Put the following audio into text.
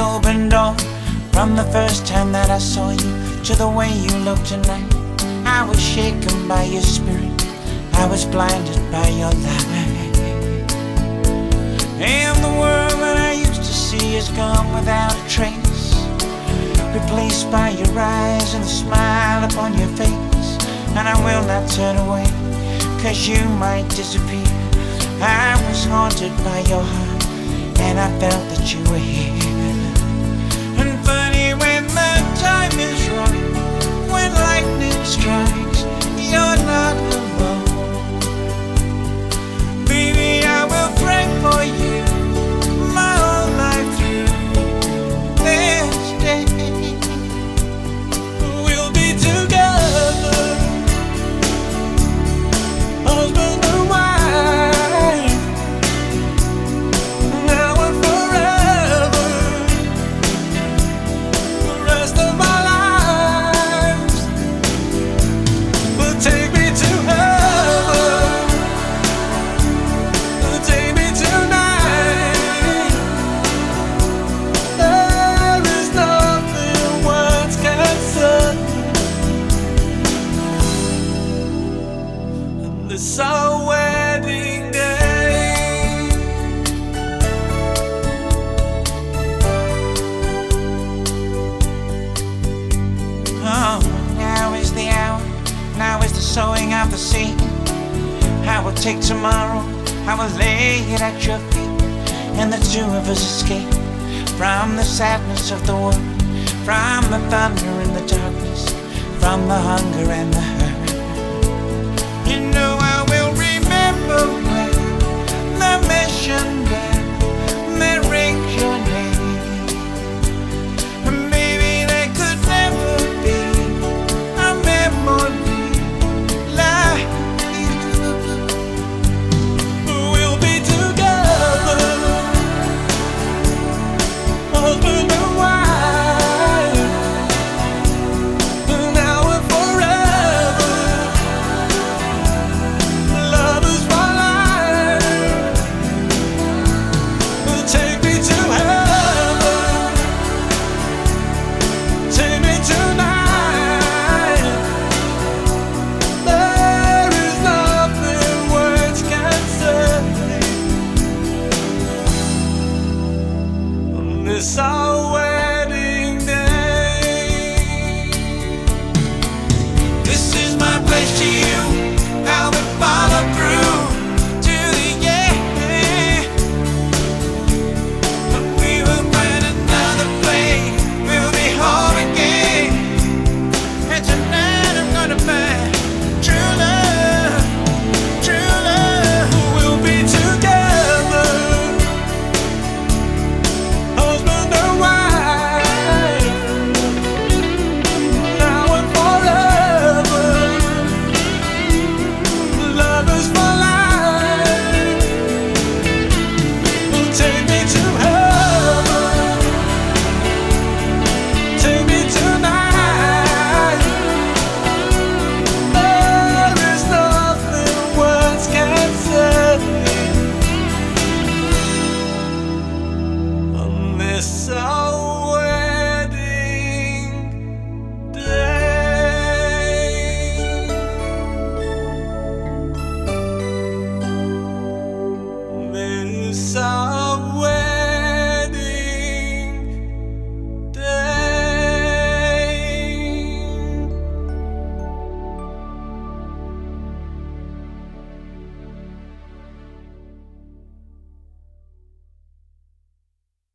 open door. From the first time that I saw you to the way you look tonight, I was shaken by your spirit, I was blinded by your light. And the world that I used to see is gone without a trace, replaced by your eyes and the smile upon your face. And I will not turn away, 'cause you might disappear. I was haunted by your heart, and I felt that you were here. And funny, when the time is right, when lightning strikes, you're not alone. Baby, I will pray for you my whole life through. This day we'll be together, husband and wife, now and forever, the rest of our lives. But take me to heaven, take me tonight. There is nothing words can say. And this our wedding day. Oh, now is the hour, now is the sowing of the seed. I will take tomorrow, I will lay it at your feet, and the two of us escape from the sadness of the world, from the thunder and the darkness, from the hunger and the hurt. You know I will remember when the mission bell that rings your name. And maybe there could never be a memory like you. We'll be together, husband and wife, now and forever, lovers for life. Take me to heaven, take me tonight. There is nothing words can say. On this our way.